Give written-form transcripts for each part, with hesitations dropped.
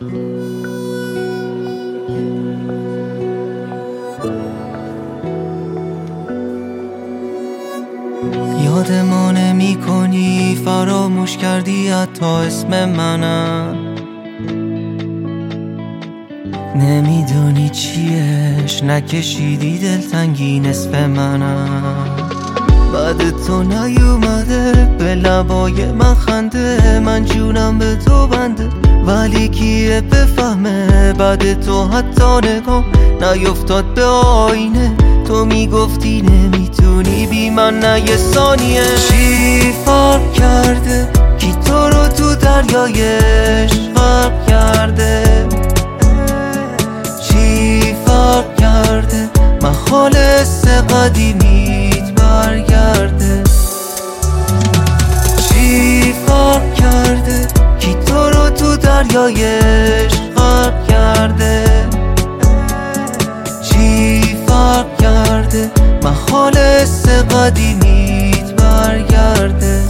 یاد ما نمی کنی، فراموش کردی حتی اسم منم. نمیدونی چیش، نکشیدی دلتنگی نصف منم. بعد تو نیومده به لبای من خنده، من جونم به تو بنده، ولی کیه بفهمه بعد تو حتی نگاه نیفتاد به آینه. تو میگفتی نمیتونی بی من نه یه ثانیه. چی فرق کرده کی تو رو تو دریایش غرق کرده؟ چی فرق کرده من خالص قدیمیت برگرده؟ چی فرق کرده کی تو رو تو دریایش غرق کرده؟ چی فرق کرده من خالص قدیمیت برگرده؟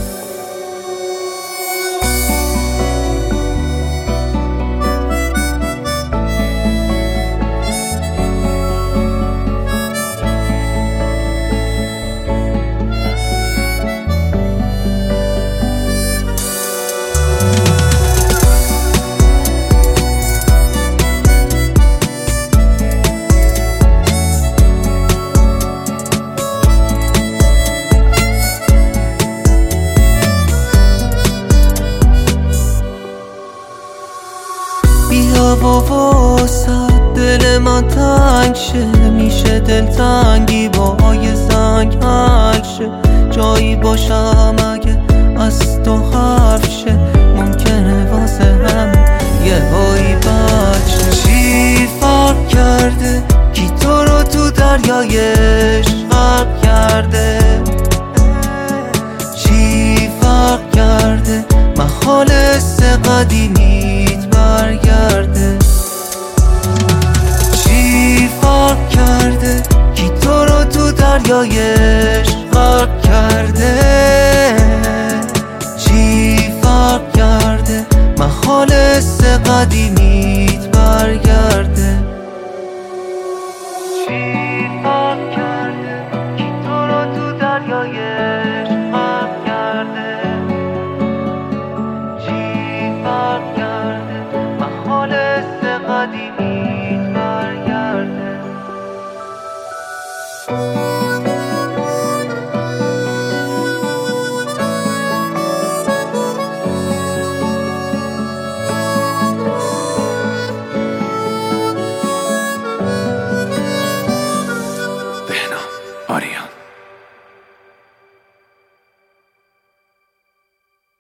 بیا و واسه دل من تنگ شه، میشه دلتنگی با یه زنگ حل شه. جایی باشم اگه از تو حرف شه، ممکنه واسه هم یه هایی بد شه. چی فرق کرده کی تو رو تو دریایش غرق کرده؟ چی فرق کرده من خالص قدیمیت برگرده؟ چی فرق کرده کی تو رو تو دریایش غرق کرده؟ چی فرق کرده من خالص قدیمی